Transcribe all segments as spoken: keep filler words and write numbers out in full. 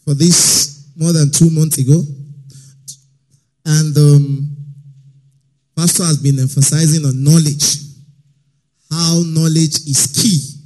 for this more than two months ago. And um, Pastor has been emphasizing on knowledge. How knowledge is key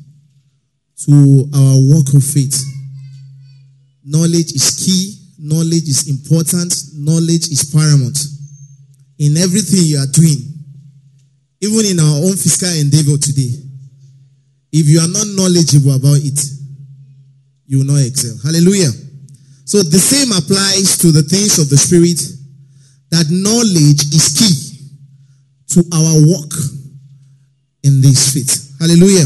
to our walk of faith. Knowledge is key. Knowledge is important. Knowledge is paramount in everything you are doing. Even in our own physical endeavor today. If you are not knowledgeable about it, you will not excel. Hallelujah. So the same applies to the things of the Spirit, that knowledge is key to our walk in this faith. Hallelujah.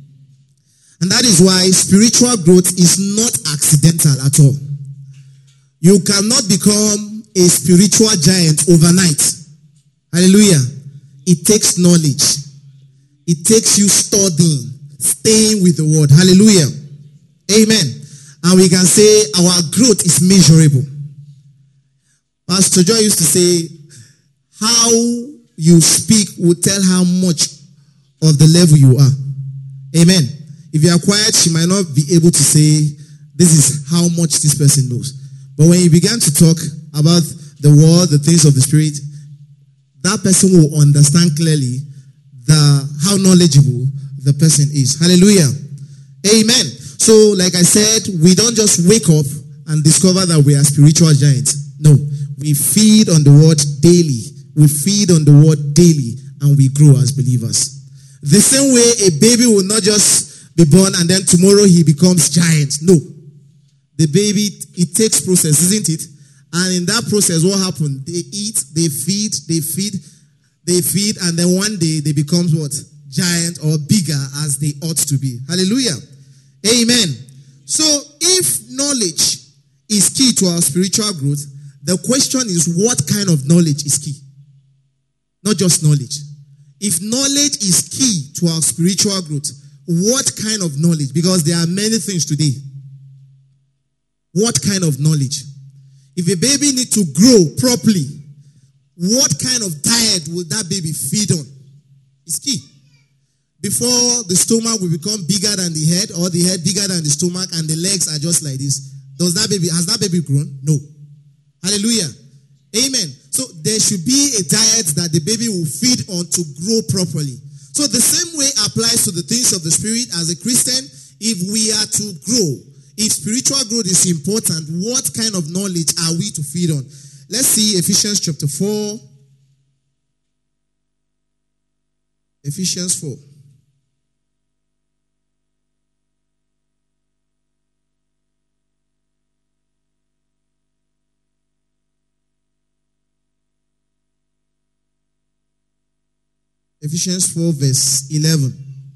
And that is why spiritual growth is not accidental at all. You cannot become a spiritual giant overnight. Hallelujah. It takes knowledge. It takes you studying, staying with the word. Hallelujah. Amen. And we can say our growth is measurable. Pastor Joy used to say, how you speak will tell how much of the level you are. Amen. If you are quiet, she might not be able to say, this is how much this person knows. But when you begin to talk about the word, the things of the Spirit, that person will understand clearly the how knowledgeable the person is. Hallelujah. Amen. So, like I said, we don't just wake up and discover that we are spiritual giants. No. We feed on the word daily. We feed on the word daily and we grow as believers. The same way a baby will not just be born and then tomorrow he becomes giant. No. The baby, it takes process, isn't it? And in that process, what happened? They eat, they feed, they feed, they feed, and then one day they become what? Giant or bigger as they ought to be. Hallelujah. Amen. So if knowledge is key to our spiritual growth, the question is, what kind of knowledge is key? Not just knowledge. If knowledge is key to our spiritual growth, what kind of knowledge? Because there are many things today. What kind of knowledge? If a baby needs to grow properly, what kind of diet will that baby feed on? It's key. Before the stomach will become bigger than the head, or the head bigger than the stomach, and the legs are just like this, does that baby, has that baby grown? No. Hallelujah. Amen. So there should be a diet that the baby will feed on to grow properly. So the same way applies to the things of the Spirit. As a Christian, if we are to grow, if spiritual growth is important, what kind of knowledge are we to feed on? Let's see Ephesians chapter four. Ephesians four. Ephesians four verse eleven.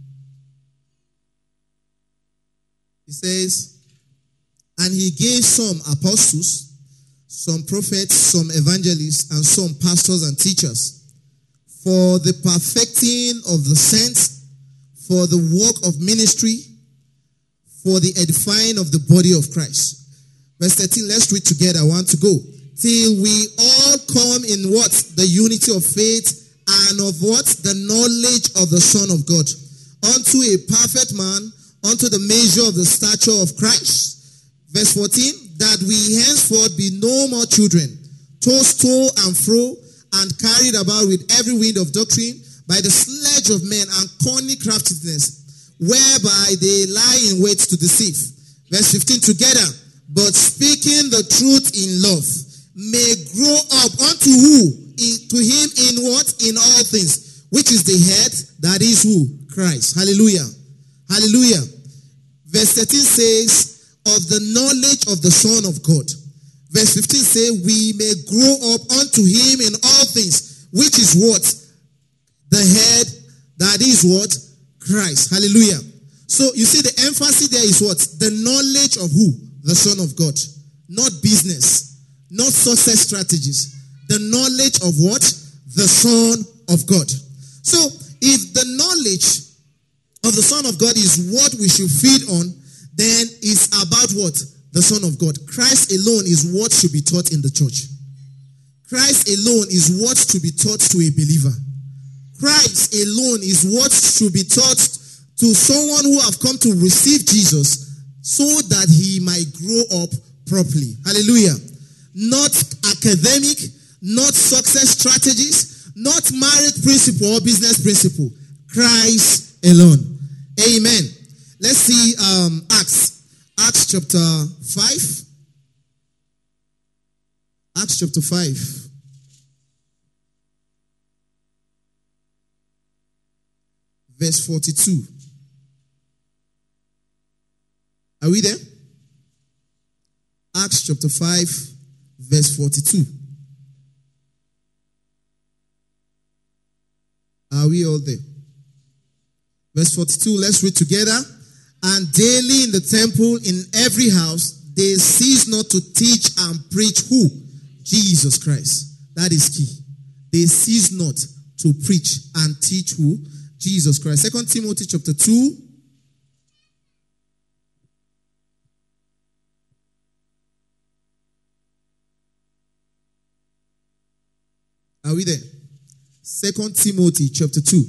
It says, and he gave some apostles, some prophets, some evangelists, and some pastors and teachers for the perfecting of the saints, for the work of ministry, for the edifying of the body of Christ. Verse thirteen, let's read together. I want to go. Till we all come in what? The unity of faith and of what? The knowledge of the Son of God. Unto a perfect man, unto the measure of the stature of Christ. Verse fourteen, that we henceforth be no more children, tossed to and fro, and carried about with every wind of doctrine, by the sledge of men and cunning craftiness, whereby they lie in wait to deceive. Verse fifteen, together, but speaking the truth in love, may grow up unto who? In, to him in what? In all things. Which is the head? That is who? Christ. Hallelujah. Hallelujah. Verse thirteen says, of the knowledge of the Son of God. Verse fifteen says, we may grow up unto him in all things. Which is what? The head. That is what? Christ. Hallelujah. So you see the emphasis there is what? The knowledge of who? The Son of God. Not business. Not success strategies. The knowledge of what? The Son of God. So, if the knowledge of the Son of God is what we should feed on, then it's about what? The Son of God. Christ alone is what should be taught in the church. Christ alone is what should be taught to a believer. Christ alone is what should be taught to someone who have come to receive Jesus, so that he might grow up properly. Hallelujah. Not academic, not success strategies, not marriage principle or business principle. Christ alone. Amen. Let's see um, Acts. Acts chapter five. Acts chapter five. Verse forty-two. Are we there? Acts chapter five, verse forty-two. Are we all there? Verse forty-two, let's read together. And daily in the temple, in every house, they cease not to teach and preach who? Jesus Christ. That is key. They cease not to preach and teach who? Jesus Christ. Second Timothy chapter two. Are we there? Second Timothy chapter two.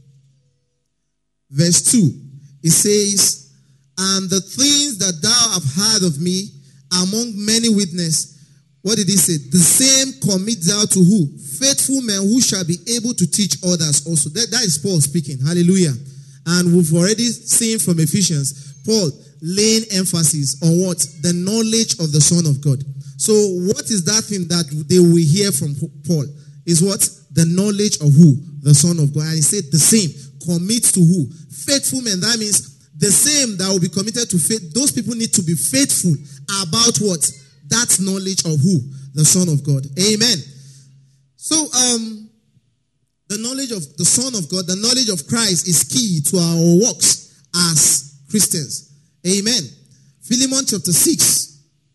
Verse two. It says, and the things that thou have heard of me among many witnesses, what did he say? The same commit thou to who? Faithful men who shall be able to teach others also. That, that is Paul speaking. Hallelujah. And we've already seen from Ephesians, Paul laying emphasis on what? The knowledge of the Son of God. So what is that thing that they will hear from Paul? Is what? The knowledge of who? The Son of God. And he said the same. Commit to who? Faithful men. That means the same that will be committed to faith. Those people need to be faithful about what? That knowledge of who? The Son of God. Amen. So, um, the knowledge of the Son of God, the knowledge of Christ is key to our works as Christians. Amen. Philemon chapter six.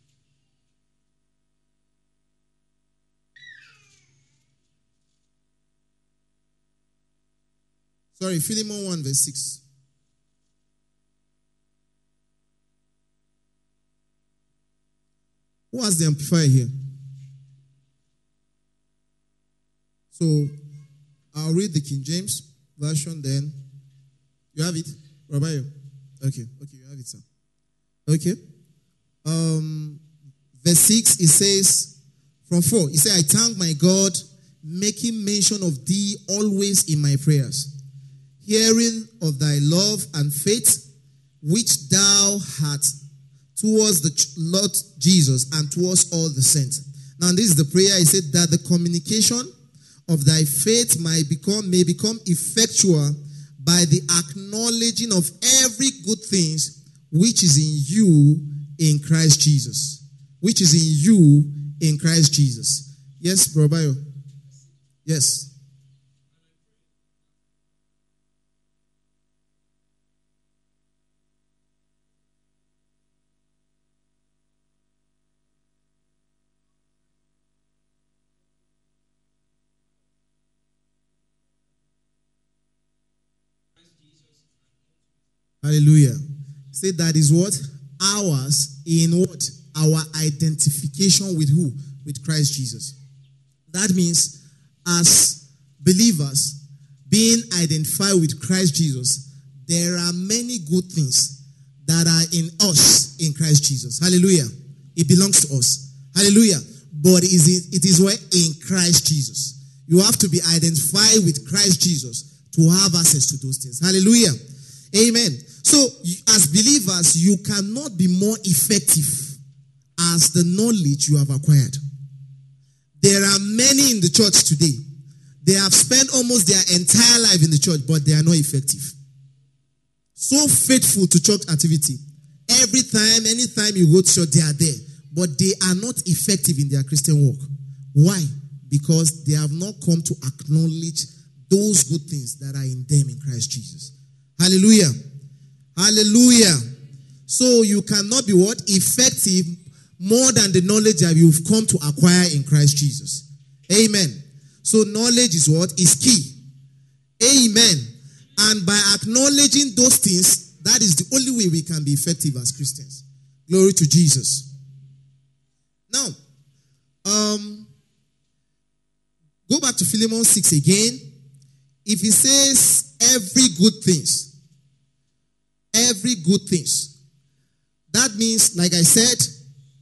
Sorry, Philemon one verse six. Who has the amplifier here? So, I'll read the King James version then. You have it? Rabayo? Okay, okay, you have it, sir. Okay. Um, verse six, it says, from four, it says, I thank my God, making mention of thee always in my prayers, hearing of thy love and faith, which thou hast towards the Lord Jesus and towards all the saints. Now, this is the prayer. He said that the communication of thy faith might become, may become effectual by the acknowledging of every good things which is in you in Christ Jesus. Which is in you in Christ Jesus. Yes, Bro Bayo? Yes. Hallelujah. Say that is what? Ours in what? Our identification with who? With Christ Jesus. That means as believers being identified with Christ Jesus, there are many good things that are in us in Christ Jesus. Hallelujah. It belongs to us. Hallelujah. But it is, it is where? In Christ Jesus. You have to be identified with Christ Jesus to have access to those things. Hallelujah. Amen. So, as believers, you cannot be more effective as the knowledge you have acquired. There are many in the church today. They have spent almost their entire life in the church, but they are not effective. So faithful to church activity. Every time, anytime you go to church, they are there. But they are not effective in their Christian walk. Why? Because they have not come to acknowledge those good things that are in them in Christ Jesus. Hallelujah. Hallelujah. So you cannot be what? Effective more than the knowledge that you've come to acquire in Christ Jesus. Amen. So knowledge is what? Is key. Amen. And by acknowledging those things, that is the only way we can be effective as Christians. Glory to Jesus. Now, um, go back to Philemon six again. If he says every good things, every good things, that means, like I said,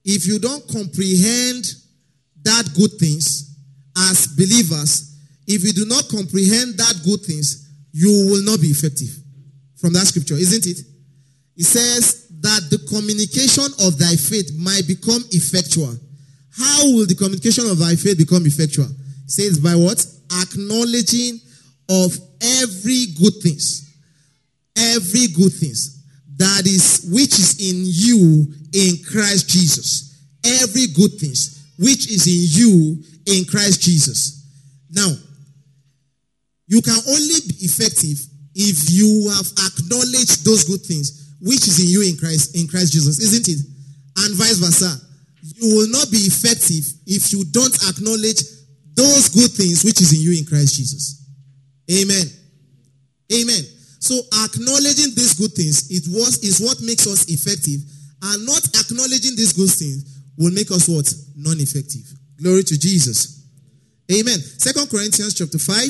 if you don't comprehend that good things as believers, if you do not comprehend that good things, you will not be effective. From that scripture, isn't it? It says that the communication of thy faith might become effectual. How will the communication of thy faith become effectual? It says by what? Acknowledging of every good things. Every good things that is, which is in you in Christ Jesus. Every good things which is in you in Christ Jesus. Now, you can only be effective if you have acknowledged those good things which is in you in Christ, in Christ Jesus, isn't it? And vice versa. You will not be effective if you don't acknowledge those good things which is in you in Christ Jesus. Amen. Amen. So acknowledging these good things it was, is what makes us effective, and not acknowledging these good things will make us what? Non-effective. Glory to Jesus. Amen. Second Corinthians chapter five.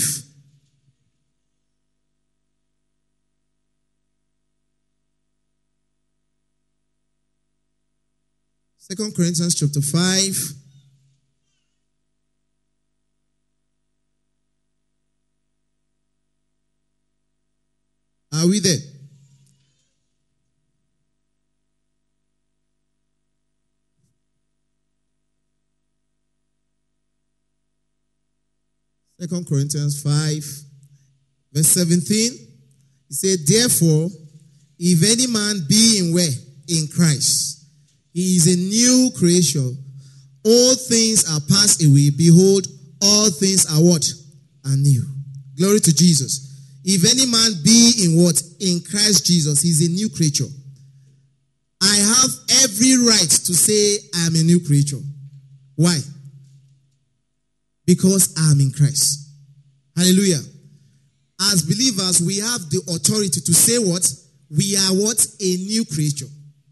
Second Corinthians chapter five. Are we there? Second Corinthians five, verse seventeen. It said, therefore, if any man be in where? In Christ, he is a new creation. All things are passed away. Behold, all things are what? Are new. Glory to Jesus. If any man be in what? In Christ Jesus, he's a new creature. I have every right to say I am a new creature. Why? Because I am in Christ. Hallelujah. As believers, we have the authority to say what? We are what? A new creature.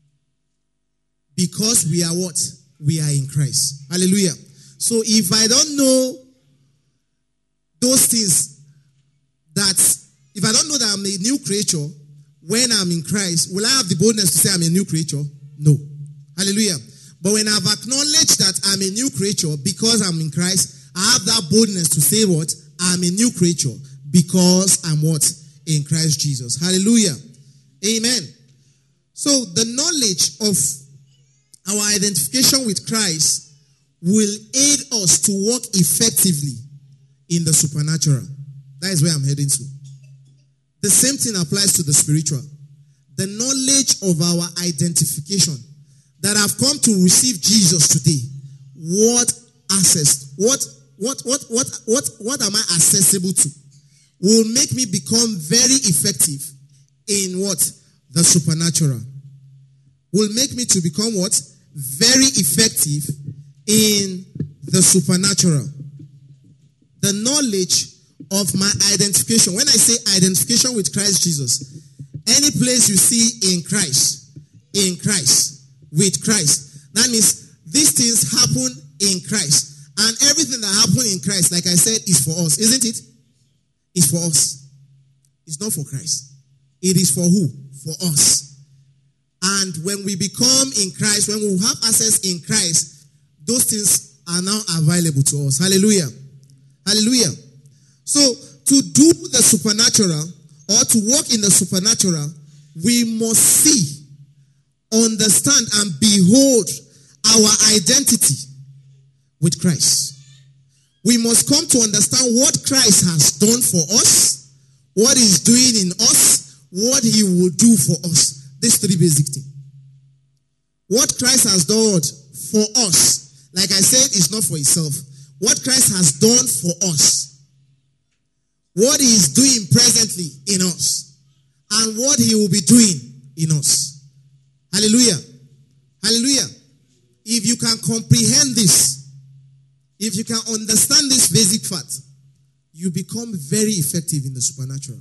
Because we are what? We are in Christ. Hallelujah. So if I don't know those things, that if I don't know that I'm a new creature when I'm in Christ, will I have the boldness to say I'm a new creature? No. Hallelujah. But when I've acknowledged that I'm a new creature because I'm in Christ, I have that boldness to say what? I'm a new creature because I'm what? In Christ Jesus. Hallelujah. Amen. So the knowledge of our identification with Christ will aid us to walk effectively in the supernatural. That is where I'm heading to. The same thing applies to the spiritual. The knowledge of our identification, that I've come to receive Jesus today. What access? What what what what what what am I accessible to? Will make me become very effective in what? The supernatural. Will make me to become what? Very effective in the supernatural. The knowledge of my identification. When I say identification with Christ Jesus, any place you see in Christ, in Christ, with Christ, that means these things happen in Christ. And everything that happened in Christ, like I said, is for us, isn't it? It's for us. It's not for Christ. It is for who? For us. And when we become in Christ, when we have access in Christ, those things are now available to us. Hallelujah. Hallelujah. So, to do the supernatural or to walk in the supernatural, we must see, understand, and behold our identity with Christ. We must come to understand what Christ has done for us, what he's doing in us, what he will do for us. These three basic things. What Christ has done for us, like I said, is not for himself. What Christ has done for us, what he is doing presently in us, and what he will be doing in us. Hallelujah. Hallelujah. If you can comprehend this, if you can understand this basic fact, you become very effective in the supernatural.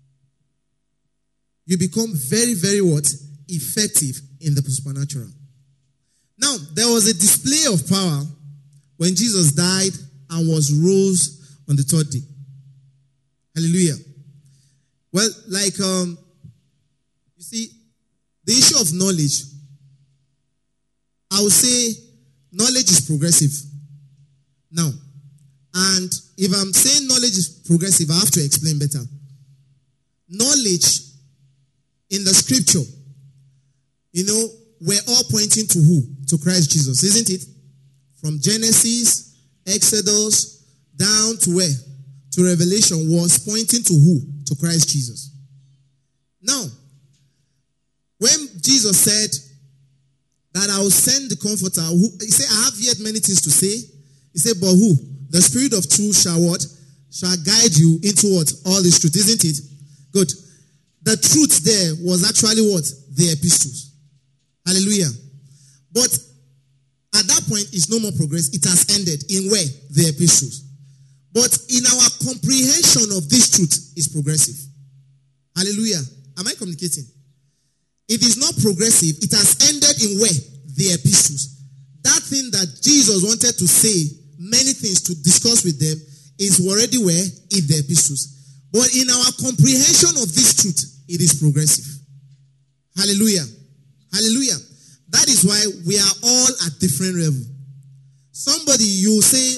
You become very, very what? Effective in the supernatural. Now, there was a display of power when Jesus died and was rose on the third day. Hallelujah. Well, like, um, you see, the issue of knowledge, I would say knowledge is progressive. Now, and if I'm saying knowledge is progressive, I have to explain better. Knowledge in the scripture, you know, we're all pointing to who? To Christ Jesus, isn't it? From Genesis, Exodus, down to where? To Revelation was pointing to who? To Christ Jesus. Now, when Jesus said that I will send the Comforter, who, he said, I have yet many things to say. He said, but who? The Spirit of truth shall what? Shall guide you into what? All this truth, isn't it? Good. The truth there was actually what? The epistles. Hallelujah. But at that point, it's no more progress. It has ended. In where? The epistles. But in our comprehension of this truth is progressive. Hallelujah. Am I communicating? It is not progressive. It has ended in where? The epistles. That thing that Jesus wanted to say, many things to discuss with them, is already where? In the epistles. But in our comprehension of this truth, it is progressive. Hallelujah. Hallelujah. That is why we are all at different levels. Somebody, you say,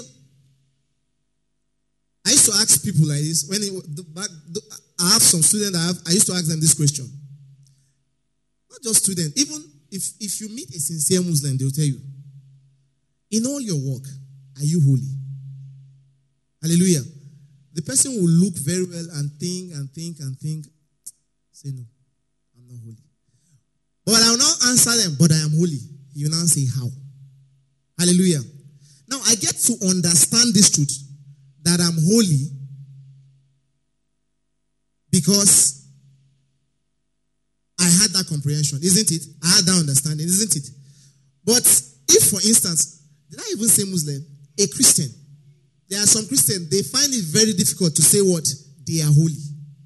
I used to ask people like this. When it, the, back, the, I have some students, I, have, I used to ask them this question. Not just students. Even if, if you meet a sincere Muslim, they'll tell you, in all your work, are you holy? Hallelujah. The person will look very well and think and think and think. Say, no, I'm not holy. But I will not answer them, but I am holy. You now say, how? Hallelujah. Now, I get to understand this truth, that I'm holy, because I had that comprehension, isn't it? I had that understanding, isn't it? But if, for instance, did I even say Muslim? A Christian. There are some Christians, they find it very difficult to say what? They are holy.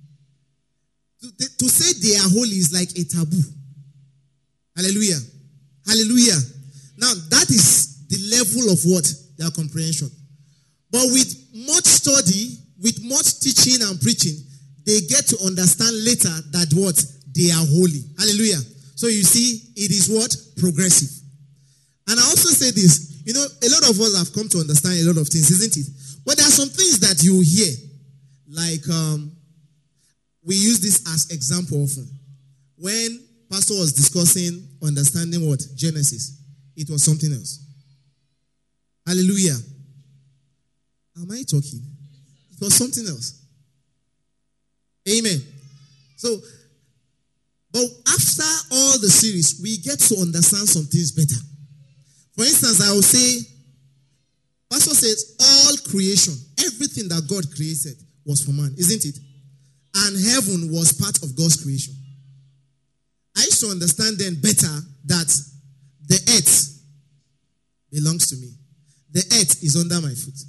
To, to say they are holy is like a taboo. Hallelujah. Hallelujah. Now, that is the level of what? Their comprehension. But with much study, with much teaching and preaching, they get to understand later that what? They are holy. Hallelujah. So you see, it is what? Progressive. And I also say this, you know, a lot of us have come to understand a lot of things, isn't it? But there are some things that you hear, like um, we use this as example often. When Pastor was discussing understanding what? Genesis. It was something else. Hallelujah. Am I talking? It was something else. Amen. So, but after all the series, we get to understand some things better. For instance, I will say, Pastor says, all creation, everything that God created was for man, isn't it? And heaven was part of God's creation. I used to understand then better that the earth belongs to me. The earth is under my foot.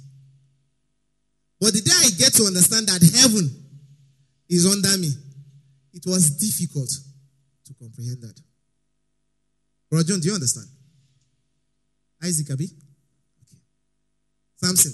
But the day I get to understand that heaven is under me, it was difficult to comprehend that. Brother John, do you understand? Isaac Abi? Okay. Samson.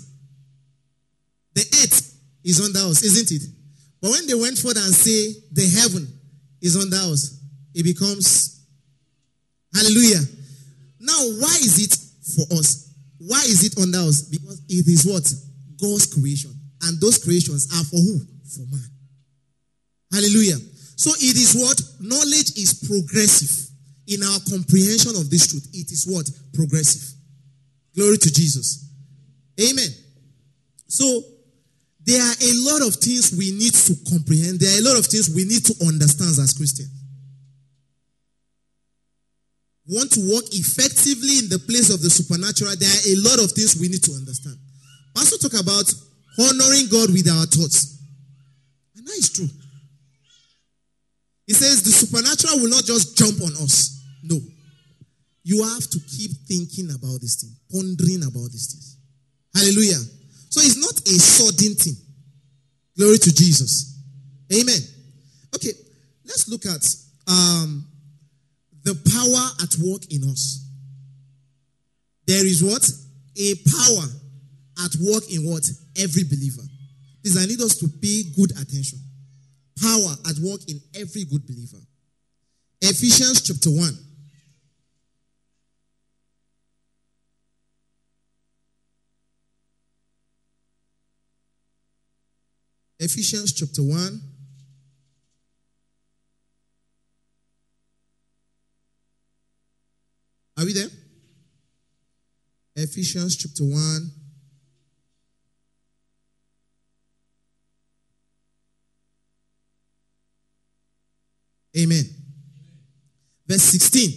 The earth is under us, isn't it? But when they went further and say the heaven is under us, it becomes, hallelujah. Now, why is it for us? Why is it under us? Because it is what? God's creation. And those creations are for who? For man. Hallelujah. So it is what? Knowledge is progressive. In our comprehension of this truth, it is what? Progressive. Glory to Jesus. Amen. So, there are a lot of things we need to comprehend. There are a lot of things we need to understand as Christians. Want to walk effectively in the place of the supernatural, there are a lot of things we need to understand. Pastor talk about honoring God with our thoughts. And that is true. He says the supernatural will not just jump on us. No. You have to keep thinking about this thing, pondering about these things. Hallelujah. So it's not a sudden thing. Glory to Jesus. Amen. Okay, let's look at um, the power at work in us. There is what? A power at work in what? Every believer. Please, I need us to pay good attention. Power at work in every good believer. Ephesians chapter one. Ephesians chapter one. Are we there? Ephesians chapter one. Amen. Verse sixteen.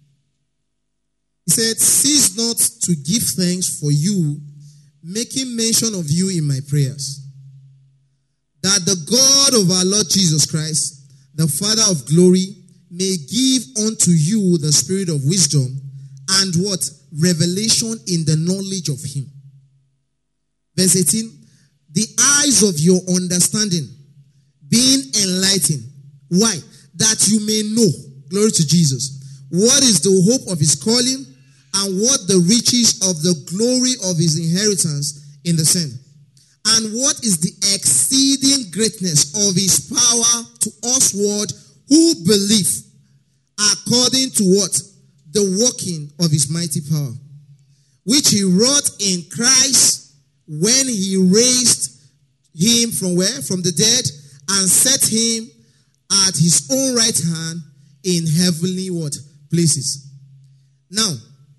He said, cease not to give thanks for you, making mention of you in my prayers, that the God of our Lord Jesus Christ, the Father of glory, may give unto you the spirit of wisdom and what? Revelation in the knowledge of him. Verse eighteen. The eyes of your understanding being enlightened. Why? That you may know, glory to Jesus, what is the hope of his calling and what the riches of the glory of his inheritance in the saints, and what is the exceeding greatness of his power to usward who believe, according to what? The working of his mighty power, which he wrought in Christ when he raised him from where? From the dead, and set him at his own right hand in heavenly what? Places. Now,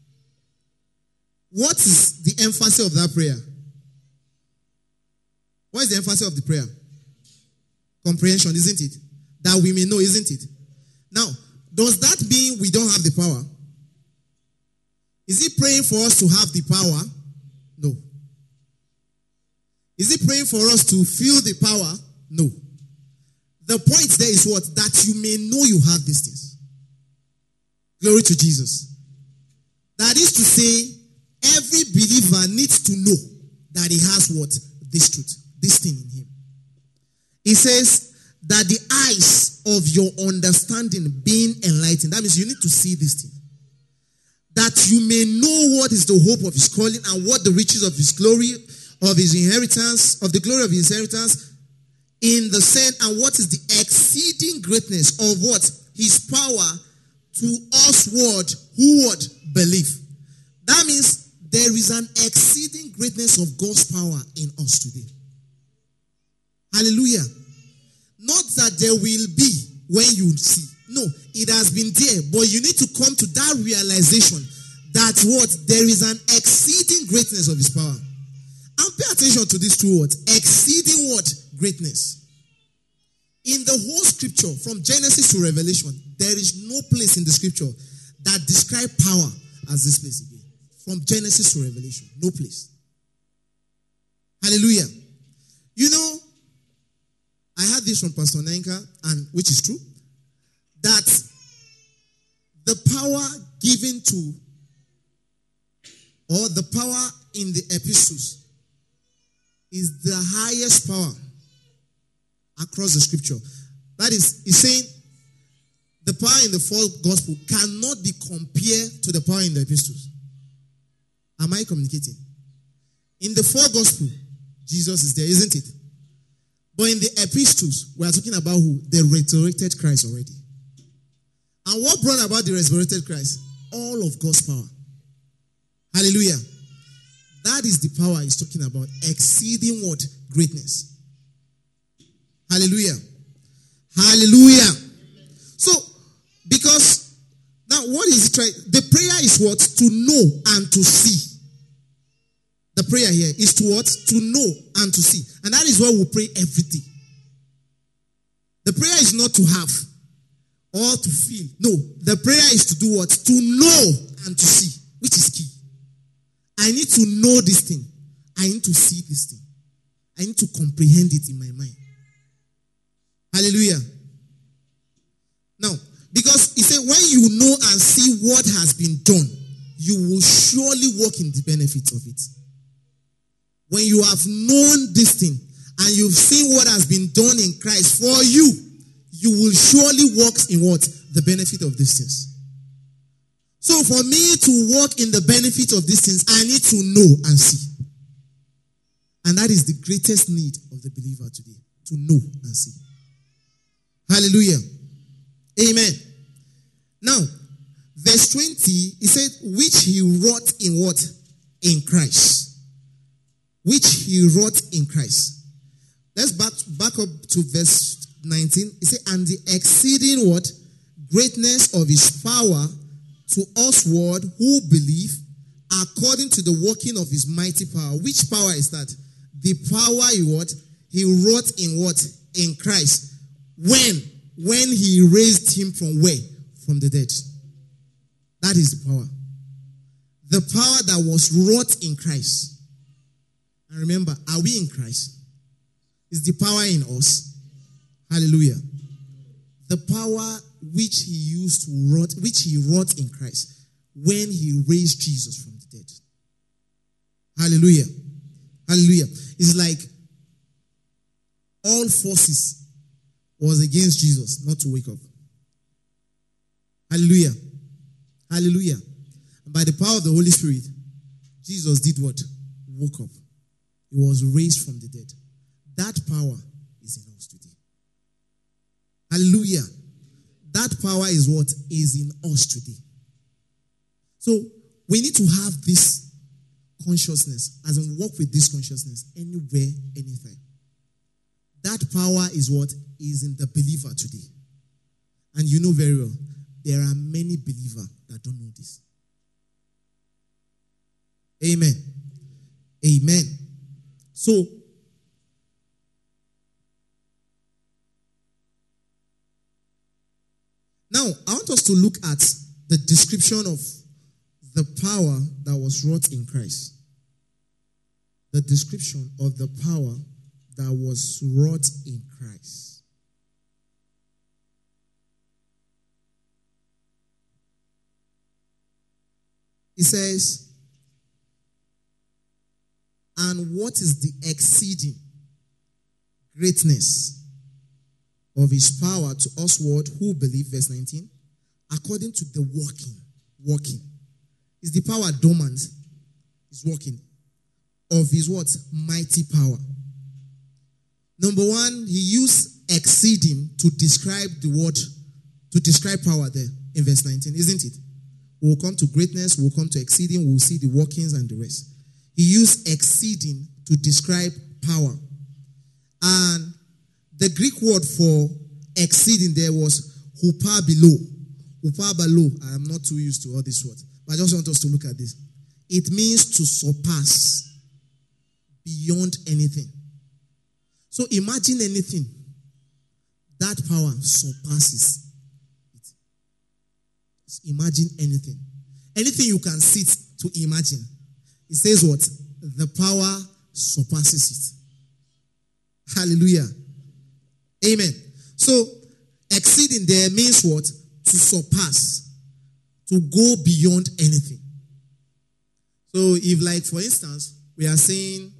what is the emphasis of that prayer? What is the emphasis of the prayer? Comprehension, isn't it? That we may know, isn't it? Now, does that mean we don't have the power? Is he praying for us to have the power? No. Is he praying for us to feel the power? No. The point there is what? That you may know you have these things. Glory to Jesus. That is to say, every believer needs to know that he has what? This truth, this thing in him. He says that the eyes of your understanding being enlightened. That means you need to see this thing. That you may know what is the hope of his calling and what the riches of his glory, of his inheritance, of the glory of his inheritance in the saint, and what is the exceeding greatness of what? His power to usward who would believe. That means there is an exceeding greatness of God's power in us today. Hallelujah. Not that there will be when you see. No, it has been there, but you need to come to that realization that what? There is an exceeding greatness of his power. And pay attention to these two words. Exceeding what? Greatness. In the whole scripture, from Genesis to Revelation, there is no place in the scripture that describes power as this place again. From Genesis to Revelation, no place. Hallelujah. You know, I had this from Pastor Nenka, and which is true, that the power given to, or the power in the epistles, is the highest power across the scripture. That is, he's saying the power in the four gospel cannot be compared to the power in the epistles. Am I communicating? In the four gospel, Jesus is there, isn't it? But in the epistles, we are talking about who? The resurrected Christ already. And what brought about the resurrected Christ? All of God's power. Hallelujah. That is the power he's talking about. Exceeding what? Greatness. Hallelujah. Hallelujah. So, because, now what is it trying? The prayer is what? To know and to see. The prayer here is to what? To know and to see. And that is why we pray every day. The prayer is not to have or to feel. No, the prayer is to do what? To know and to see, which is key. I need to know this thing. I need to see this thing. I need to comprehend it in my mind. Hallelujah. Now, because he said, when you know and see what has been done, you will surely walk in the benefits of it. When you have known this thing and you've seen what has been done in Christ for you, you will surely walk in what? The benefit of these things. So for me to walk in the benefit of these things, I need to know and see. And that is the greatest need of the believer today, to know and see. Hallelujah. Amen. Now, verse twenty, he said, which he wrought in what? In Christ. Which he wrought in Christ. Let's back, back up to verse nineteen. It says, and the exceeding what? Greatness of his power to usward who believe, according to the working of his mighty power. Which power is that? The power he what? He wrought in what? In Christ. When? When he raised him from where? From the dead. That is the power. The power that was wrought in Christ. And remember, are we in Christ? Is the power in us? Hallelujah. The power which he used to wrought, which he wrought in Christ when he raised Jesus from the dead. Hallelujah. Hallelujah. It's like all forces was against Jesus not to wake up. Hallelujah. Hallelujah. And by the power of the Holy Spirit, Jesus did what? Woke up. He was raised from the dead. That power is in us today. Hallelujah. That power is what is in us today. So we need to have this consciousness, as in walk with this consciousness anywhere, anytime. That power is what is in the believer today. And you know very well, there are many believers that don't know this. Amen. Amen. So, now I want us to look at the description of the power that was wrought in Christ. The description of the power that was wrought in Christ. It says, and what is the exceeding greatness of his power to usward who believe, verse nineteen, according to the working, working. Is the power dormant? Is working. Of his what? Mighty power. Number one, he used exceeding to describe the word, to describe power there in verse nineteen, isn't it? We'll come to greatness, we'll come to exceeding, we'll see the workings and the rest. He used exceeding to describe power. And the Greek word for exceeding there was hupabilo. Hupabalo. I am not too used to all these words, but I just want us to look at this. It means to surpass beyond anything. So imagine anything. That power surpasses it. Imagine anything. Anything you can sit to imagine. It says what? The power surpasses it. Hallelujah. Amen. So, exceeding there means what? To surpass. To go beyond anything. So, if like, for instance, we are saying,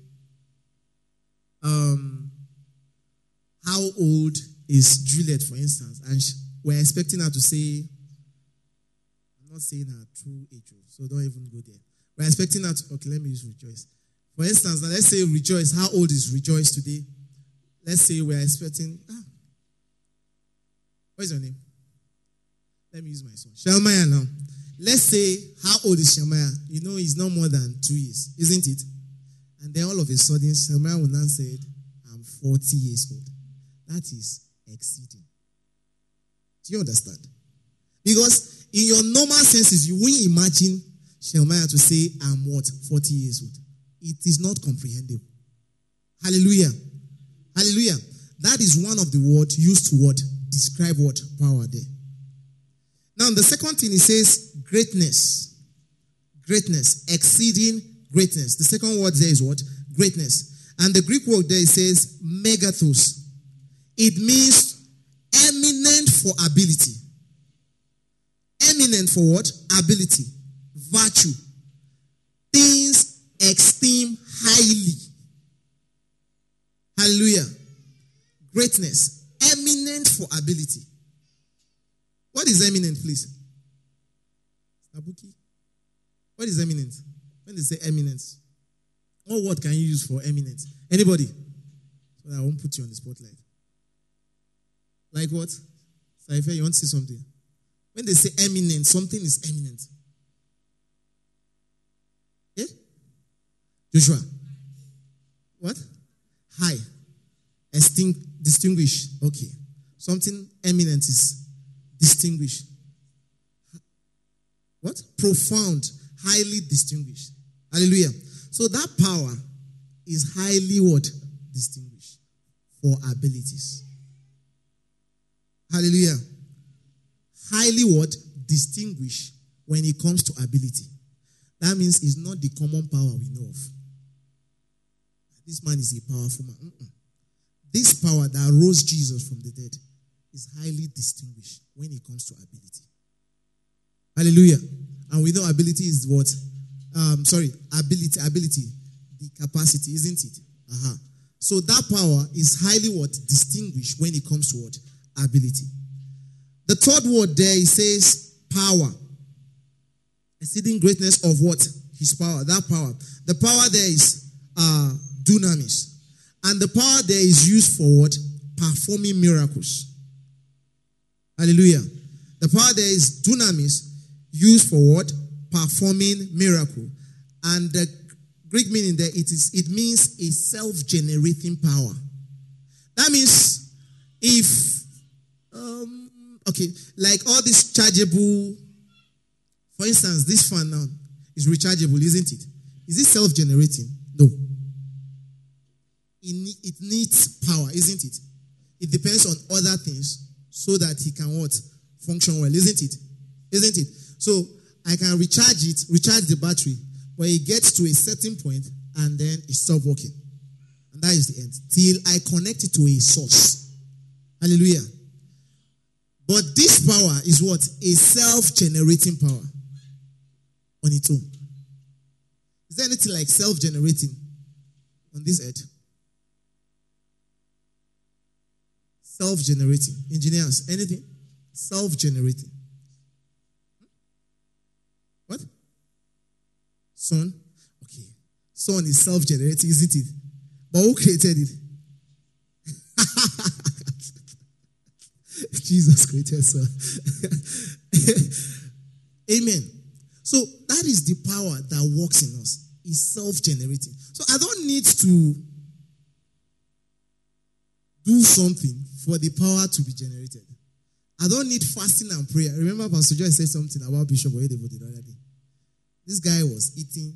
um, how old is Juliet, for instance? And she, we're expecting her to say, I'm not saying her true age, so don't even go there. We're expecting her to, okay, let me use Rejoice. For instance, now let's say Rejoice, how old is Rejoice today? Let's say we're expecting, ah, what is your name? Let me use my son. Shelmaya now. Let's say, how old is Shelmaya? You know, he's no more than two years, isn't it? And then all of a sudden, Shelmaya will now say, I'm forty years old. That is exceeding. Do you understand? Because in your normal senses, you won't imagine Shelmaya to say, I'm what? forty years old. It is not comprehensible. Hallelujah. Hallelujah. That is one of the words used to what? Describe what? Power there. Now, the second thing, it says greatness. Greatness. Exceeding greatness. The second word there is what? Greatness. And the Greek word there, it says megathos. It means eminent for ability. Eminent for what? Ability. Virtue. Things esteem highly. Hallelujah. Greatness. Eminent for ability. What is eminent, please? Abuki. What is eminent? When they say eminence, what word can you use for eminent? Anybody? So that I won't put you on the spotlight. Like what? Saife, you want to say something? When they say eminent, something is eminent. Yeah? Joshua. What? High. Extinct, distinguish. Okay. Something eminent is distinguished. What? Profound. Highly distinguished. Hallelujah. So that power is highly what? Distinguished for abilities. Hallelujah. Highly what? Distinguished when it comes to ability. That means it's not the common power we know of. This man is a powerful man. Mm-mm. This power that rose Jesus from the dead is highly distinguished when it comes to ability. Hallelujah. And we know ability is what? Um, sorry, ability, ability, the capacity, isn't it? Uh-huh. So that power is highly what? Distinguished when it comes to what? Ability. The third word there, it says power. Exceeding greatness of what? His power. That power. The power there is uh, dunamis. And the power there is used for what? Performing miracles. Hallelujah. The power there is dunamis, used for what? Performing miracle. And the Greek meaning there, it is it means a self-generating power. That means if, um, okay, like all this chargeable, for instance, this fan now is rechargeable, isn't it? Is it self-generating? No. It, it needs power, isn't it? It depends on other things so that he can what? Function well, isn't it? Isn't it? So I can recharge it, recharge the battery, but it gets to a certain point and then it stops working. And that is the end. Till I connect it to a source. Hallelujah. But this power is what? A self-generating power on its own. Is there anything like self-generating on this earth? Self-generating. Engineers, anything? Self-generating. What? Sun? Okay. Sun is self-generating, isn't it? But who created it? Jesus created sun. Amen. So that is the power that works in us. It's self-generating. So I don't need to do something for the power to be generated. I don't need fasting and prayer. Remember Pastor Joy said something about Bishop Oyedepo the other day. This guy was eating.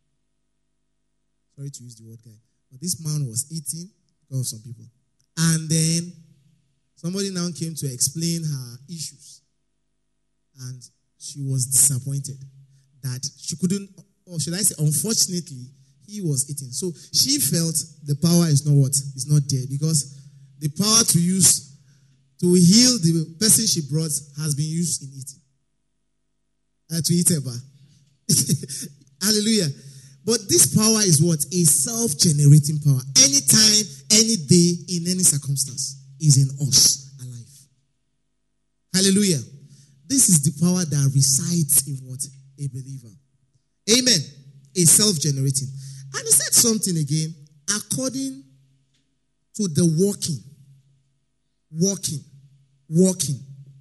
Sorry to use the word guy. But this man was eating because of some people. And then somebody now came to explain her issues. And she was disappointed that she couldn't, or should I say, unfortunately, he was eating. So she felt the power is not what? It's not there because the power to use to heal the person she brought has been used in eating. Uh, to eat ever. Hallelujah. But this power is what? A self-generating power. Anytime, any day, in any circumstance, is in us alive. Hallelujah. This is the power that resides in what? A believer. Amen. A self-generating. And he said something again, according to the walking. Walking. Walking.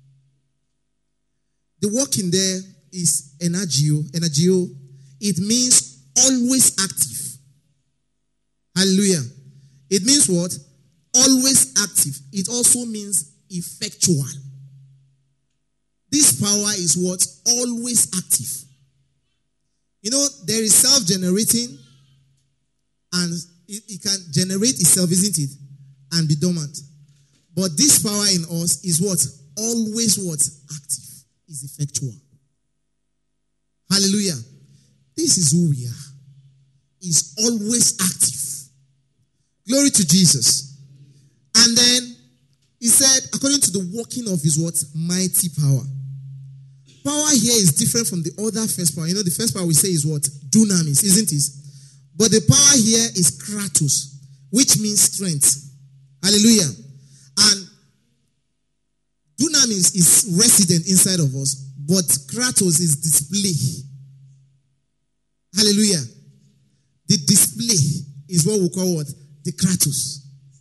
The walking there is energio. Energio. It means always active. Hallelujah. It means what? Always active. It also means effectual. This power is what? Always active. You know, there is self-generating and it, it can generate itself, isn't it? And be dormant. But this power in us is what? Always what? Active. Is effectual. Hallelujah. This is who we are. Is always active. Glory to Jesus. And then he said, according to the working of his what? Mighty power. Power here is different from the other first power. You know, the first power we say is what? Dunamis, isn't it? But the power here is kratos, which means strength. Hallelujah. And dunamis is resident inside of us, but kratos is display. Hallelujah. The display is what we call what? The kratos.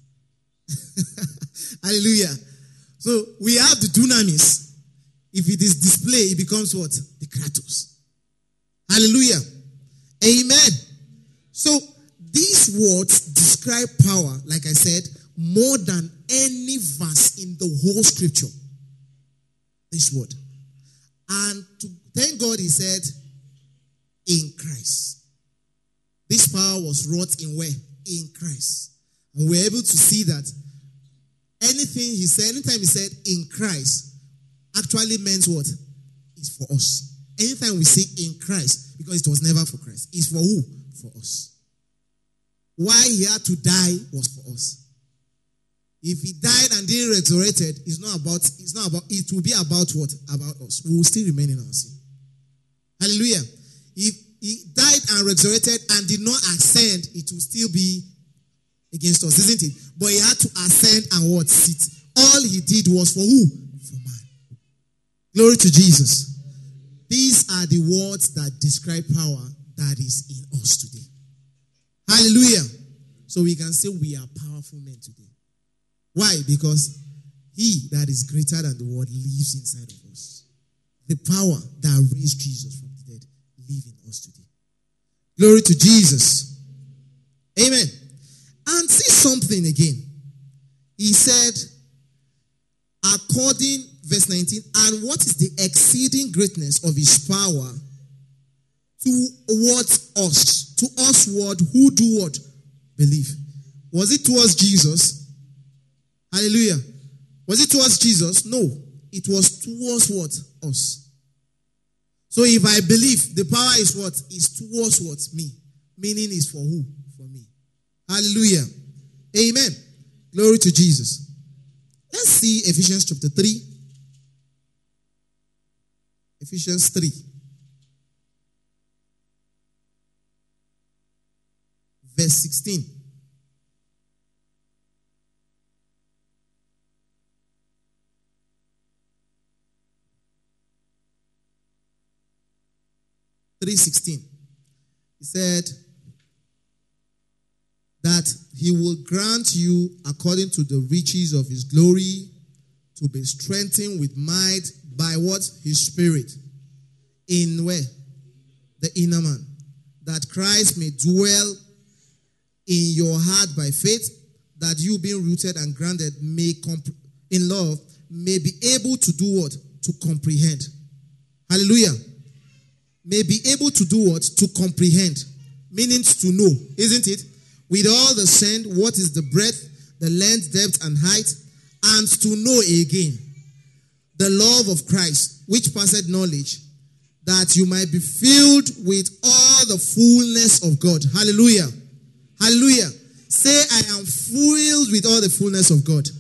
Hallelujah. So we have the dunamis. If it is display, it becomes what? The kratos. Hallelujah. Amen. So these words describe power, like I said, more than any verse in the whole scripture. This word. And to thank God, he said, in Christ. This power was wrought in where? In Christ. And we're able to see that anything he said, anytime he said in Christ, actually meant what? It's for us. Anytime we say in Christ, because it was never for Christ, it's for who? For us. Why he had to die was for us. If he died and didn't resurrected, it's not about, it's not about, it will be about what? About us. We will still remain in our sin. Hallelujah. If he died and resurrected and did not ascend, it will still be against us, isn't it? But he had to ascend and what? Sit. All he did was for who? For man. Glory to Jesus. These are the words that describe power that is in us today. Hallelujah. So we can say we are powerful men today. Why? Because he that is greater than the world lives inside of us. The power that raised Jesus from the dead lives in us today. Glory to Jesus. Amen. And see something again. He said, according, verse nineteen, and what is the exceeding greatness of his power towards us? To us what? Who do what? Believe. Was it towards Jesus? Hallelujah. Was it towards Jesus? No. It was towards what? Us. So if I believe, the power is what? Is towards what? Me. Meaning is for who? For me. Hallelujah. Amen. Glory to Jesus. Let's see Ephesians chapter three. Ephesians three. Verse sixteen. three sixteen. He said that he will grant you, according to the riches of his glory, to be strengthened with might by what? His spirit. In where? The inner man. That Christ may dwell in your heart by faith, that you being rooted and grounded may comp- in love may be able to do what? To comprehend. Hallelujah. May be able to do what? To comprehend. Meaning to know, isn't it? With all the sand, what is the breadth, the length, depth, and height, and to know again the love of Christ, which passeth knowledge, that you might be filled with all the fullness of God. Hallelujah. Hallelujah. Say, I am filled with all the fullness of God.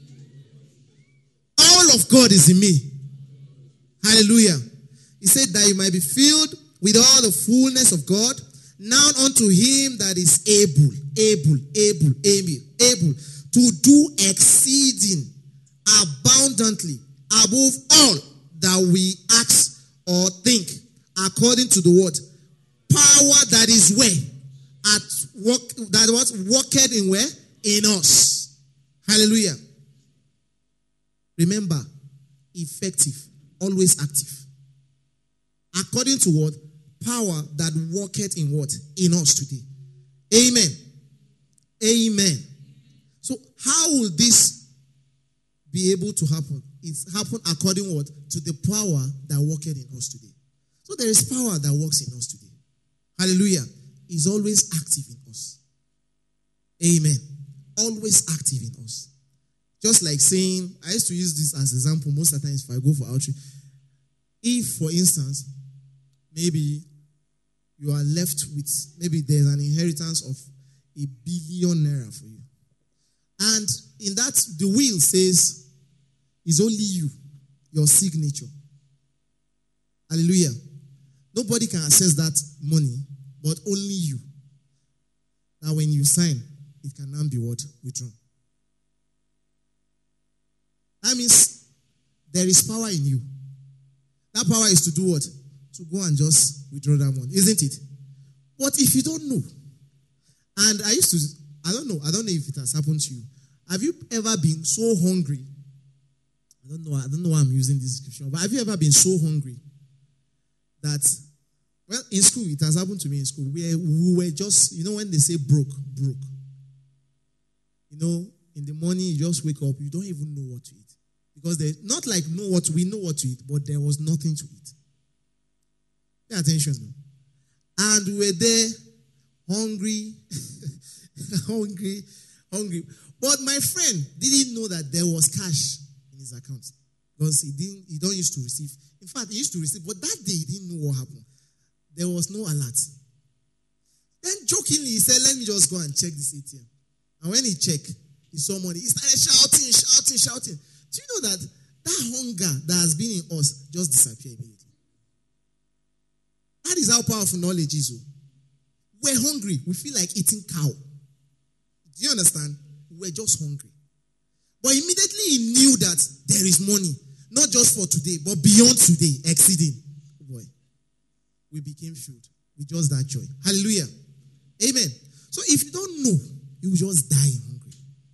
All of God is in me. Hallelujah. He said that you might be filled with all the fullness of God. Now unto him that is able, able, able, able, able to do exceeding abundantly above all that we ask or think, according to the word power that is where at work, that was worked in where? In us. Hallelujah. Remember, effective, always active. According to what? Power that worketh in what? In us today. Amen. Amen. So how will this be able to happen? It's happened according what? To the power that worketh in us today. So there is power that works in us today. Hallelujah. Is always active in us. Amen. Always active in us. Just like saying, I used to use this as an example most of the times if I go for outreach. If, for instance, maybe you are left with, maybe there's an inheritance of a billion naira for you. And in that, the will says, it's only you, your signature. Hallelujah. Nobody can access that money, but only you. Now when you sign, it can now be what? Withdrawn. That means there is power in you. That power is to do what? To go and just withdraw that money, isn't it? But if you don't know, and I used to, I don't know, I don't know if it has happened to you. Have you ever been so hungry? I don't know, I don't know why I'm using this description, but have you ever been so hungry that, well, in school, it has happened to me in school, where we were just, you know, when they say broke, broke. You know, in the morning, you just wake up, you don't even know what to eat. Because they not like know what we know what to eat, but there was nothing to eat. Pay attention now. And we were there, hungry, hungry, hungry. But my friend didn't know that there was cash in his account. Because he didn't, he don't used to receive. In fact, he used to receive, but that day he didn't know what happened. There was no alert. Then jokingly, he said, let me just go and check this A T M. And when he checked, he saw money. He started shouting, shouting, shouting. Do you know that that hunger that has been in us just disappeared immediately? That is how powerful knowledge is. We're hungry. We feel like eating cow. Do you understand? We're just hungry. But immediately he knew that there is money. Not just for today, but beyond today, exceeding. Oh boy. We became filled with just that joy. Hallelujah. Amen. So if you don't know, you will just die hungry.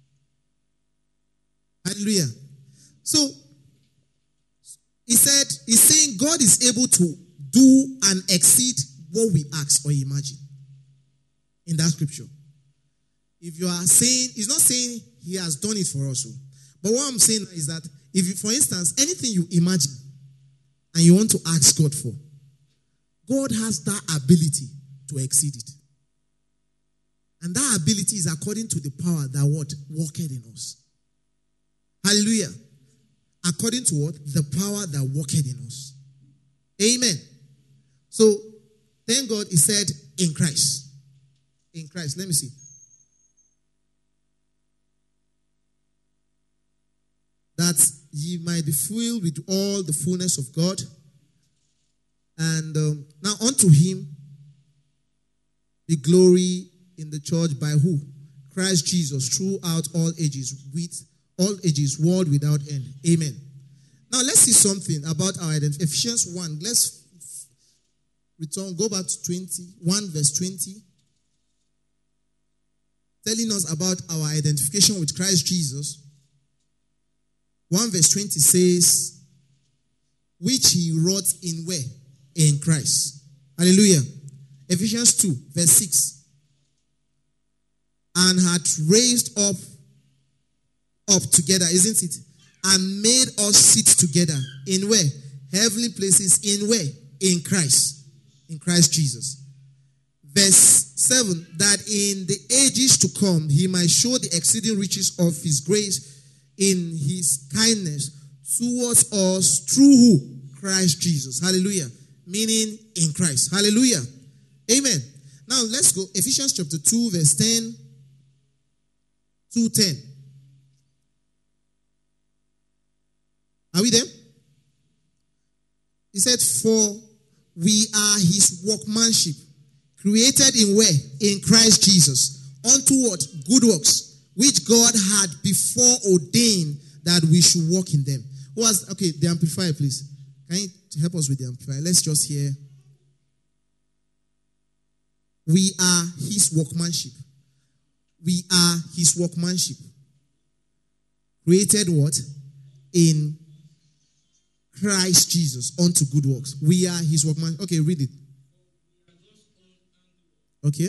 Hallelujah. So, he said, he's saying God is able to do and exceed what we ask or imagine. In that scripture. If you are saying, he's not saying he has done it for us. But what I'm saying is that, if you, for instance, anything you imagine and you want to ask God for, God has that ability to exceed it. And that ability is according to the power that what worketh in us. Hallelujah. According to what? The power that worketh in us. Amen. So, thank God he said, in Christ. In Christ. Let me see. That ye might be filled with all the fullness of God. And um, now unto him be glory in the church by who? Christ Jesus throughout all ages, with all ages, world without end. Amen. Now let's see something about our identity. Ephesians one. Let's return, go back to twenty, one verse twenty. Telling us about our identification with Christ Jesus. one verse twenty says, which he wrought in where? In Christ. Hallelujah. Ephesians two, verse six. And had raised up, up together, isn't it? And made us sit together. In where? Heavenly places. In where? In Christ. In Christ Jesus. Verse seven. That in the ages to come, he might show the exceeding riches of his grace in his kindness towards us through who? Christ Jesus. Hallelujah. Meaning in Christ. Hallelujah. Amen. Now let's go. Ephesians chapter two, verse ten. two ten. Are we there? He said, for we are his workmanship, created in where? In Christ Jesus. Unto what? Good works, which God had before ordained that we should walk in them. Who has, okay, the amplifier, please. Can you help us with the amplifier? Let's just hear. We are his workmanship. We are his workmanship. Created what? In Christ Jesus unto good works. We are his workmanship. Okay, read it. Okay.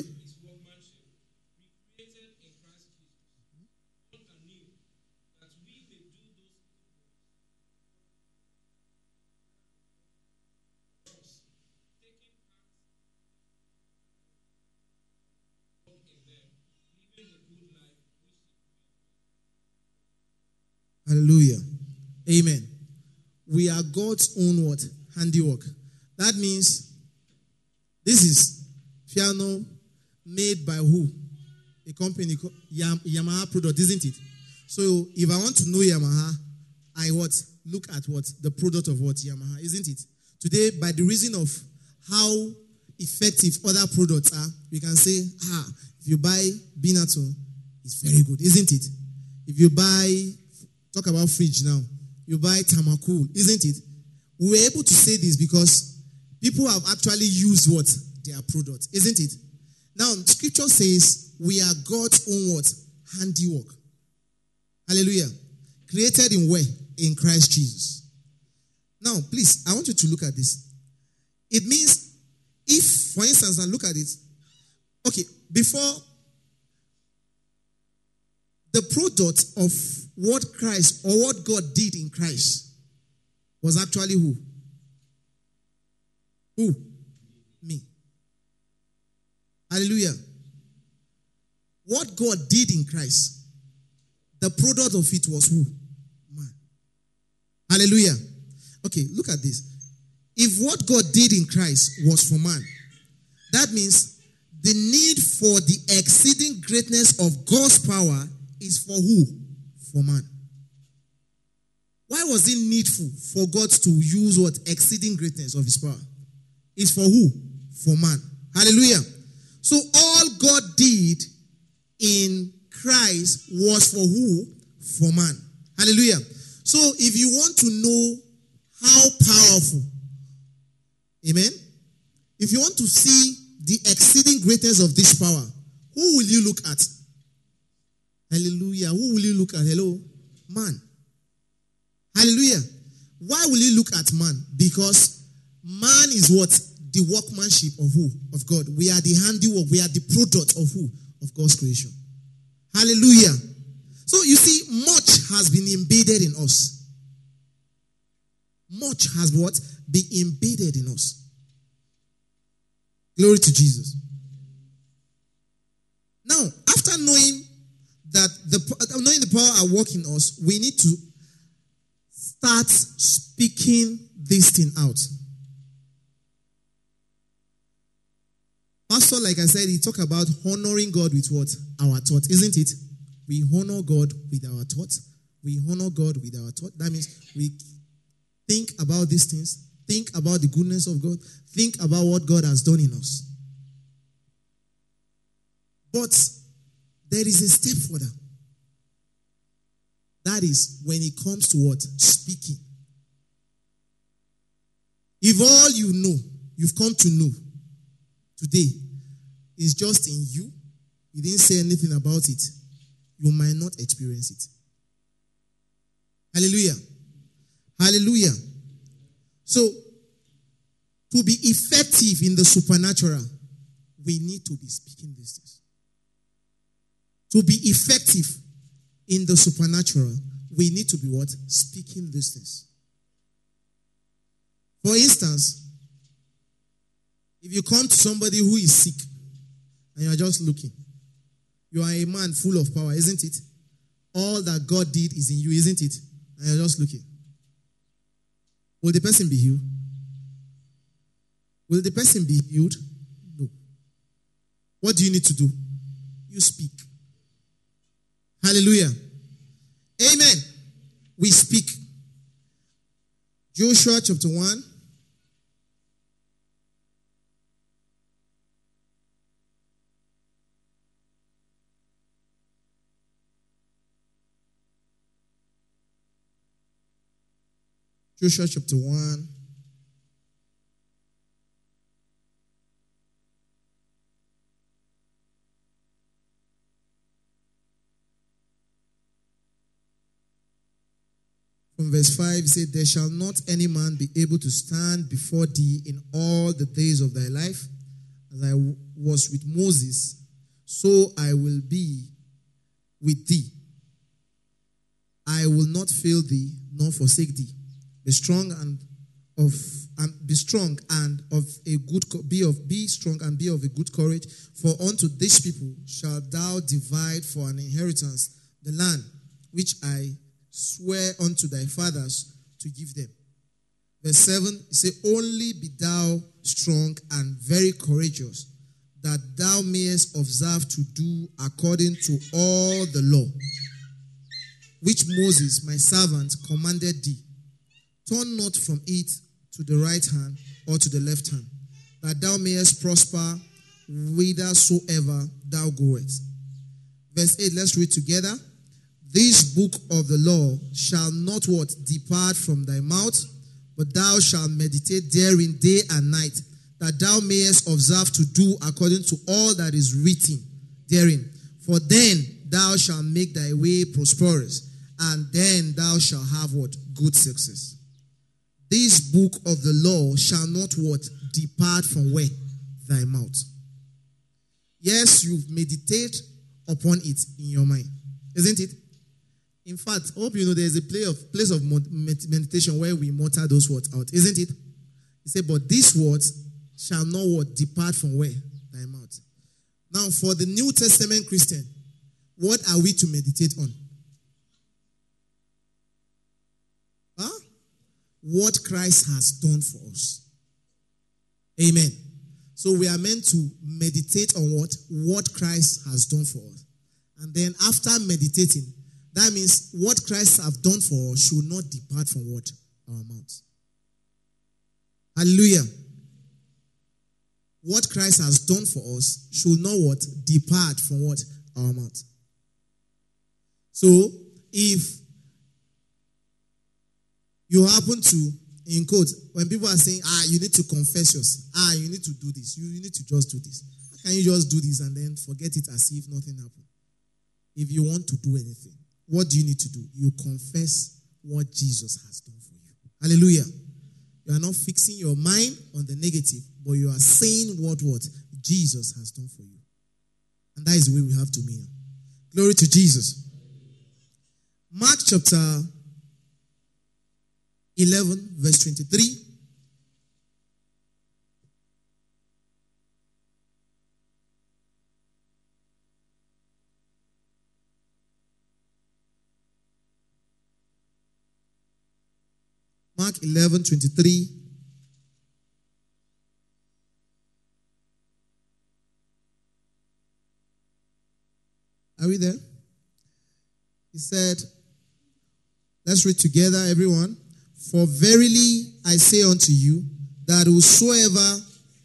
Hallelujah. Amen. We are God's own what? Handiwork. That means this is piano made by who? A company called Yam- Yamaha product, isn't it? So if I want to know Yamaha, I what? Look at what? The product of what? Yamaha, isn't it? Today, by the reason of how effective other products are, we can say, ah, if you buy Binaton, it's very good, isn't it? If you buy, talk about fridge now, you buy Tamakul, isn't it? We were able to say this because people have actually used what? Their product, isn't it? Now, scripture says we are God's own what? Handiwork. Hallelujah. Created in where? In Christ Jesus. Now, please, I want you to look at this. It means if, for instance, now look at it. Okay, before the product of what Christ or what God did in Christ was actually who? Who? Me. Hallelujah. What God did in Christ, the product of it was who? Man. Hallelujah. Okay, look at this. If what God did in Christ was for man, that means the need for the exceeding greatness of God's power is for who? For man. Why was it needful for God to use what? Exceeding greatness of his power? It's for who? For man. Hallelujah. So all God did in Christ was for who? For man. Hallelujah. So if you want to know how powerful, amen, if you want to see the exceeding greatness of this power, who will you look at? Hallelujah. Who will you look at? Hello? Man. Hallelujah. Why will you look at man? Because man is what? The workmanship of who? Of God. We are the handiwork. We are the product of who? Of God's creation. Hallelujah. So you see, much has been embedded in us. Much has what? Been embedded in us. Glory to Jesus. Now, after knowing that the knowing the power at work in us, we need to start speaking this thing out. Pastor, like I said, he talked about honoring God with what? Our thoughts, isn't it? We honor God with our thoughts. We honor God with our thoughts. That means we think about these things, think about the goodness of God, think about what God has done in us. But there is a step further. That is when it comes to what? Speaking. If all you know, you've come to know today is just in you, you didn't say anything about it, you might not experience it. Hallelujah. Hallelujah. So, to be effective in the supernatural, we need to be speaking these things. To be effective in the supernatural, we need to be what? Speaking these things. For instance, if you come to somebody who is sick and you are just looking, you are a man full of power, isn't it? All that God did is in you, isn't it? And you're just looking. Will the person be healed? Will the person be healed? No. What do you need to do? You speak. Hallelujah. Amen. We speak. Joshua chapter one. Joshua chapter one. From verse five, it said, there shall not any man be able to stand before thee in all the days of thy life. As I w- was with Moses, so I will be with thee. I will not fail thee, nor forsake thee. Be strong and of and be strong and of a good co- be of be strong and be of a good courage. For unto this people shalt thou divide for an inheritance the land which I swear unto thy fathers to give them. Verse seven, it says, only be thou strong and very courageous, that thou mayest observe to do according to all the law which Moses my servant commanded thee. Turn not from it to the right hand or to the left hand, that thou mayest prosper whithersoever thou goest. Verse eight, let's read together. This book of the law shall not what? Depart from thy mouth, but thou shalt meditate therein day and night, that thou mayest observe to do according to all that is written therein. For then thou shalt make thy way prosperous, and then thou shalt have what? Good success. This book of the law shall not what? Depart from where? Thy mouth. Yes, you meditate upon it in your mind, Isn't it? In fact, I hope you know there's a place of, place of meditation where we mutter those words out. Isn't it? He said, but these words shall not what? Depart from where? Thy mouth. Now, for the New Testament Christian, what are we to meditate on? Huh? What Christ has done for us. Amen. So we are meant to meditate on what? What Christ has done for us. And then after meditating, that means what Christ has done for us should not depart from what? Our mouths. Hallelujah. What Christ has done for us should not what? Depart from what? Our mouth. So, if you happen to, in quote, when people are saying, ah, you need to confess your sin, ah, you need to do this, you, you need to just do this. How can you just do this and then forget it as if nothing happened? If you want to do anything, what do you need to do? You confess what Jesus has done for you. Hallelujah. You are not fixing your mind on the negative, but you are saying what what Jesus has done for you. And that is the way we have to mean. Glory to Jesus. Mark chapter eleven, verse twenty-three. Mark eleven, twenty-three. Are we there? He said, let's read together, everyone. For verily I say unto you, that whosoever,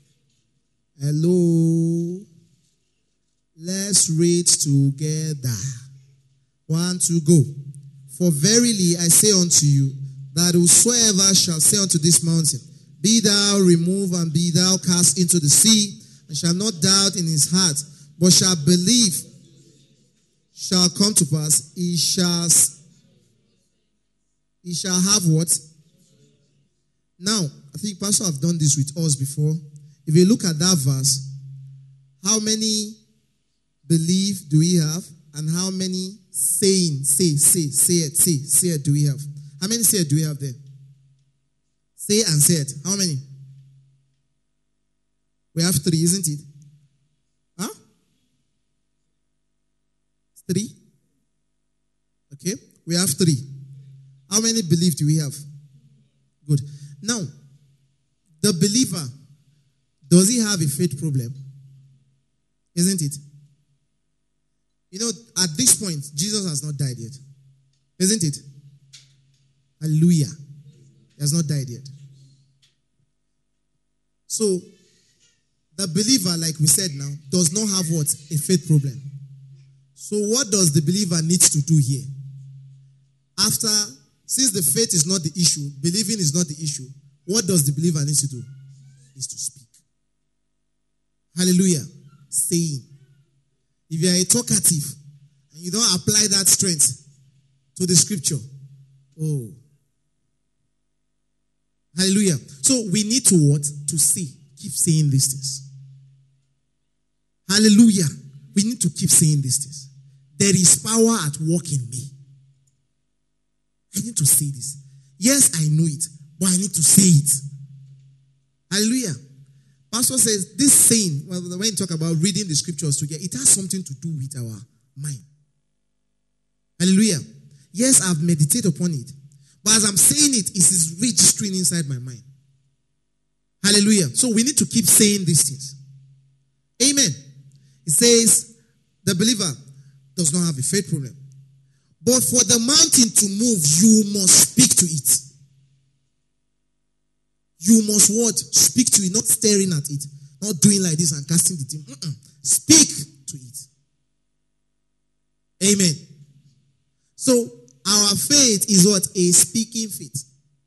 hello, let's read together. One, two, go. For verily I say unto you, that whosoever shall say unto this mountain, be thou removed and be thou cast into the sea, and shall not doubt in his heart, but shall believe, shall come to pass, he shall, he shall have what? Now, I think Pastor have done this with us before. If you look at that verse, how many believe do we have? And how many saying, say, say, say it, say, say it do we have? How many say it do we have there? Say and say it. How many? We have three, isn't it? Huh? Three? Okay. We have three. How many believe do we have? Good. Now, the believer, does he have a faith problem? Isn't it? You know, at this point, Jesus has not died yet. Isn't it? Hallelujah. He has not died yet. So, the believer, like we said now, does not have what? A faith problem. So, what does the believer need to do here? After, since the faith is not the issue, believing is not the issue, what does the believer need to do? Is to speak. Hallelujah. Saying. If you are a talkative and you don't apply that strength to the scripture, oh. Hallelujah. So we need to what? To say. Keep saying these things. Hallelujah. We need to keep saying these things. There is power at work in me. I need to say this. Yes, I know it, but I need to say it. Hallelujah. Pastor says this saying, well, when you talk about reading the scriptures together, it has something to do with our mind. Hallelujah. Yes, I've meditated upon it. But as I'm saying it, it is registering inside my mind. Hallelujah. So we need to keep saying these things. Amen. It says the believer does not have a faith problem. But for the mountain to move, you must speak to it. You must what? Speak to it, not staring at it. Not doing like this and casting the thing. Mm-mm. Speak to it. Amen. So, our faith is what? A speaking faith.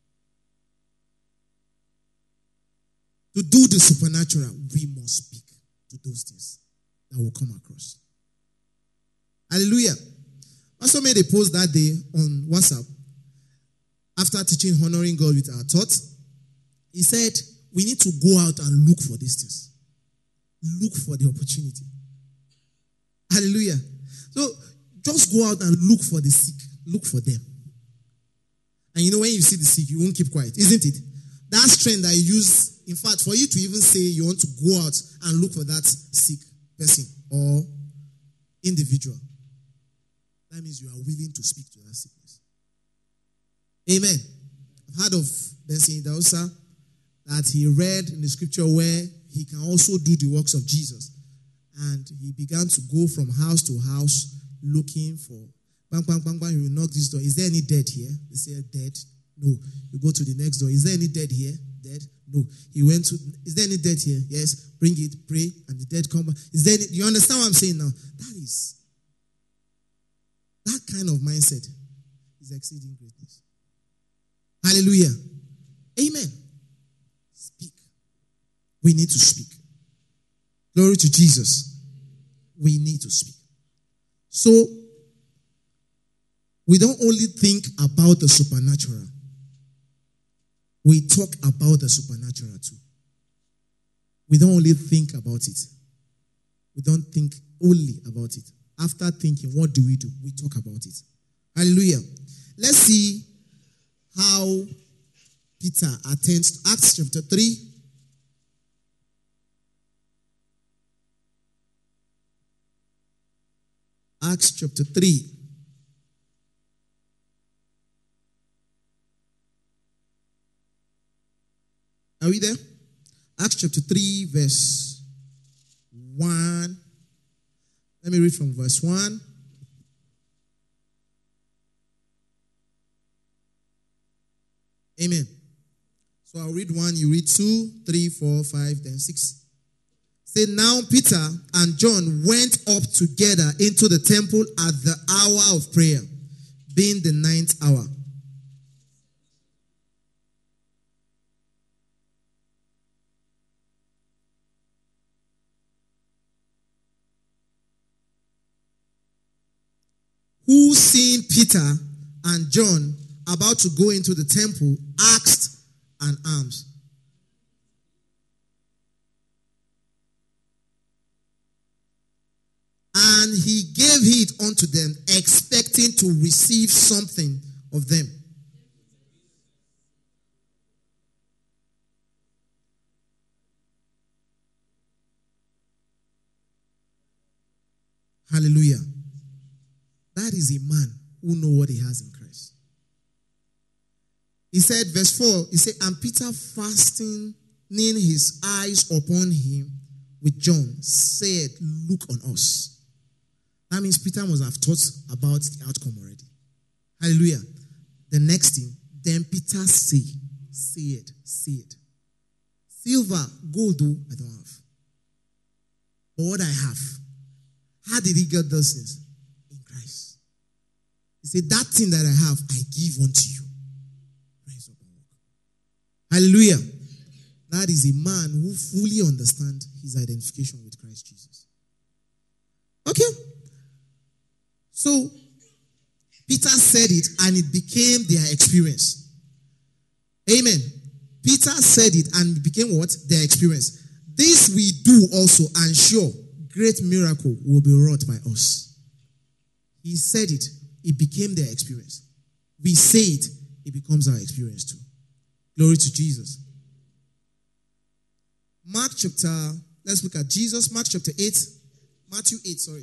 To do the supernatural, we must speak to those things that will come across. Hallelujah. Pastor made a post that day on WhatsApp after teaching honoring God with our thoughts. He said, we need to go out and look for these things. Look for the opportunity. Hallelujah. So, Just go out and look for the sick. Look for them. And you know, when you see the sick, you won't keep quiet, isn't it? That strength that you use, in fact, for you to even say you want to go out and look for that sick person or individual, that means you are willing to speak to that sickness. Amen. I've heard of Benson Idahosa that he read in the scripture where he can also do the works of Jesus. And he began to go from house to house looking for, bang, bang, bang, bang, you knock this door. Is there any dead here? They say, dead? No. You go to the next door. Is there any dead here? Dead? No. He went to, is there any dead here? Yes. Bring it, pray, and the dead come back. Is there any, you understand what I'm saying now? That is, that kind of mindset is exceeding greatness. Hallelujah. Amen. Speak. We need to speak. Glory to Jesus. We need to speak. So, we don't only think about the supernatural. We talk about the supernatural too. We don't only think about it. We don't think only about it. After thinking, what do we do? We talk about it. Hallelujah. Let's see how Peter attends to Acts chapter three. Acts chapter three. Are we there? Acts chapter three, verse one. Let me read from verse one. Amen. So I'll read one, you read two, three, four, five, then six. Say, now Peter and John went up together into the temple at the hour of prayer, being the ninth hour. Who, seeing Peter and John about to go into the temple, asked an alms. And he gave heed unto them, expecting to receive something of them. Hallelujah. That is a man who knows what he has in Christ. He said, verse four, he said, and Peter, fastening his eyes upon him with John, said, look on us. That means Peter must have thought about the outcome already. Hallelujah. The next thing, then Peter say, say it, say it. Silver, gold, though, I don't have. But what I have, how did he get those things? In Christ. He said, that thing that I have, I give unto you. Rise up and walk. Hallelujah. That is a man who fully understands his identification with Christ Jesus. Okay? So, Peter said it and it became their experience. Amen. Peter said it and it became what? Their experience. This we do also, and sure, great miracle will be wrought by us. He said it, it became their experience. We say it, it becomes our experience too. Glory to Jesus. Mark chapter, let's look at Jesus. Mark chapter eight. Matthew eight, sorry.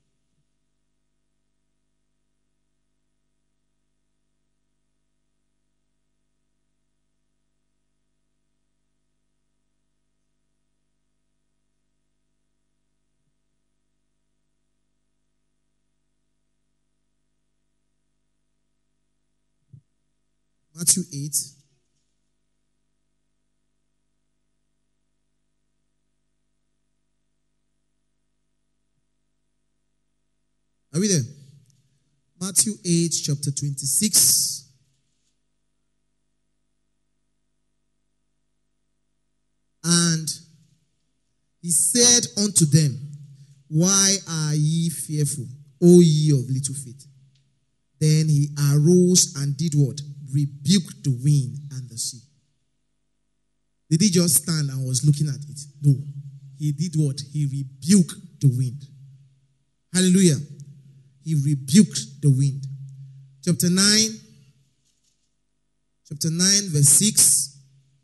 Matthew eight. Are we there? Matthew eight, chapter twenty-six. And he said unto them, why are ye fearful, O ye of little faith? Then he arose and did what? Rebuked the wind and the sea. Did he just stand and was looking at it? No. He did what? He rebuked the wind. Hallelujah. he rebuked the wind. Chapter nine, chapter nine, verse six.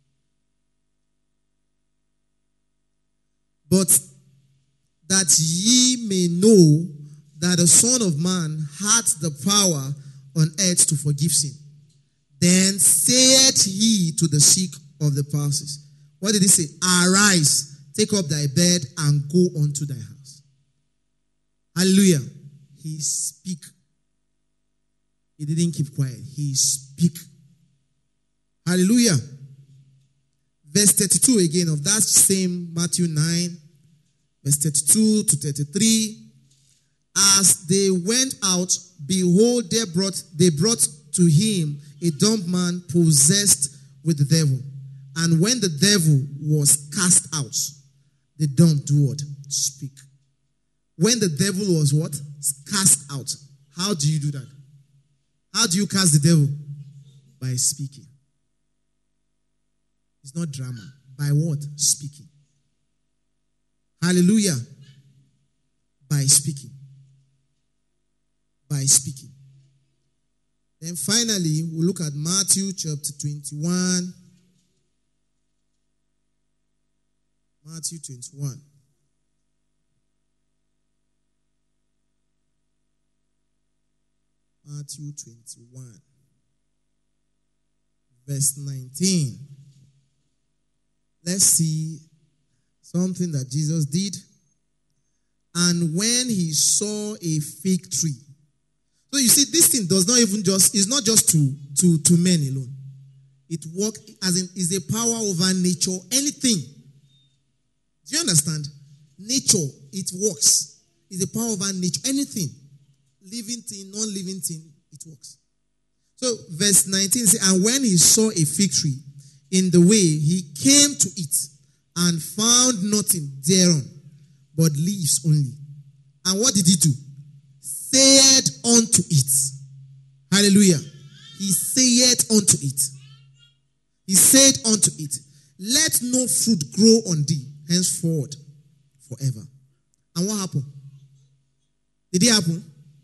But that ye may know that the Son of Man hath the power on earth to forgive sin. Then said he to the sick of the palsy. What did he say? Arise, take up thy bed, and go unto thy house. Hallelujah. He speak. He didn't keep quiet. He speak. Hallelujah. Verse thirty-two again of that same Matthew nine, verse thirty-two to thirty-three. As they went out, behold, they brought they brought to him a dumb man possessed with the devil. And when the devil was cast out, the dumb do what? Speak. When the devil was what? Cast out. How do you do that? How do you cast the devil? By speaking. It's not drama. By what? Speaking. Hallelujah. By speaking. By speaking. Then finally, we'll look at Matthew chapter twenty-one. Matthew twenty-one. Matthew twenty-one. Verse nineteen. Let's see something that Jesus did. And when he saw a fig tree. So you see, this thing does not even just, it's not just to, to, to men alone. It works as in, is a power over nature, anything. Do you understand? Nature, it works. It's a power over nature, anything. Living thing, non-living thing, it works. So verse nineteen says, and when he saw a fig tree in the way, he came to it and found nothing thereon but leaves only. And what did he do? Said unto it. Hallelujah. He said unto it. He said unto it, let no fruit grow on thee henceforward forever. And what happened? Did it happen?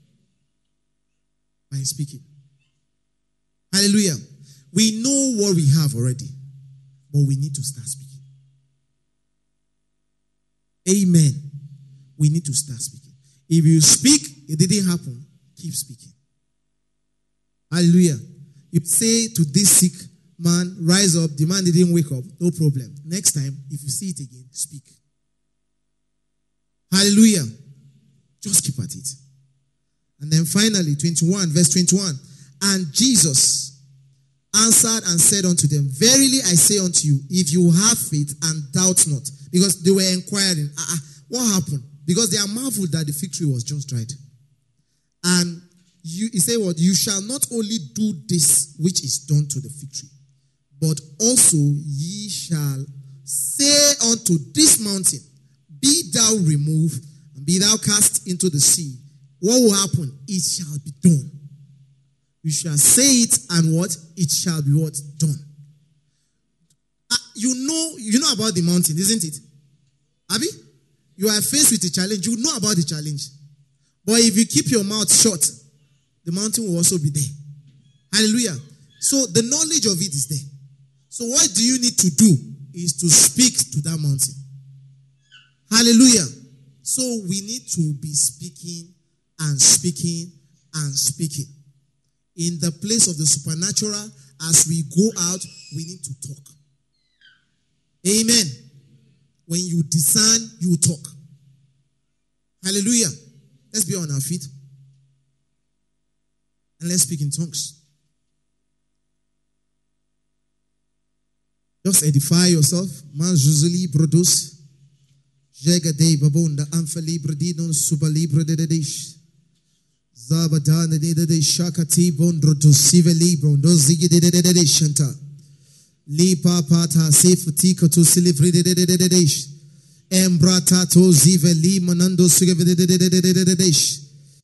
By speaking. Hallelujah. We know what we have already, but we need to start speaking. Amen. We need to start speaking. If you speak, it didn't happen, keep speaking. Hallelujah. If say to this sick man, rise up, the man didn't wake up, no problem. Next time, if you see it again, speak. Hallelujah. Just keep at it. And then finally, twenty-one, verse twenty-one. And Jesus answered and said unto them, verily I say unto you, if you have faith and doubt not. Because they were inquiring, uh, what happened? Because they are marveled that the fig tree was just dried. And you, he said, what? You shall not only do this which is done to the fig tree, but also ye shall say unto this mountain, be thou removed, and be thou cast into the sea. What will happen? It shall be done. You shall say it, and what? It shall be what? Done. Uh, you know, you know about the mountain, isn't it? Abi? You are faced with a challenge. You know about the challenge. But if you keep your mouth shut, the mountain will also be there. Hallelujah. So the knowledge of it is there. So what do you need to do is to speak to that mountain. Hallelujah. So we need to be speaking and speaking and speaking. In the place of the supernatural, as we go out, we need to talk. Amen. When you discern, you talk. Hallelujah. Let's be on our feet. And let's speak in tongues. Just edify yourself. Man usually produce. Jegade babunda amfali bradidon subalibra de dish. Zabadana de de shakati bondro to sive libro. Dozigi de de de shanta. Li papata sefutika to silivri de de de de dish. Embrata to zive li manando suge de de de de dish.